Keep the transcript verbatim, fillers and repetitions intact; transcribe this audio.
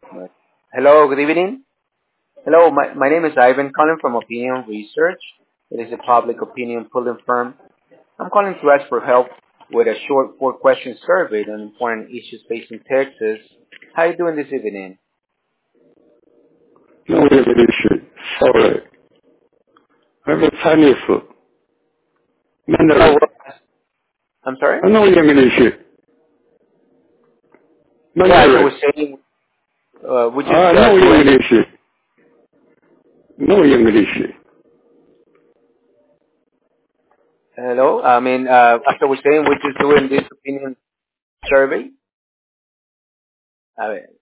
But- Hello, good evening. Hello, my, my name is Ivan calling from Opinion Research. It is a public opinion polling firm. I'm calling to ask for help with a short four-question survey on important issues facing Texas. How are you doing this evening? No English. Sorry. I'm a Chinese. Oh, Mandarin. well, I'm sorry? No English. Yeah, as I was Mandarin. saying, uh, we just Ah, uh, no do an... English. No English. Hello? I mean, uh, as I was saying, we're just doing this opinion survey. A ver,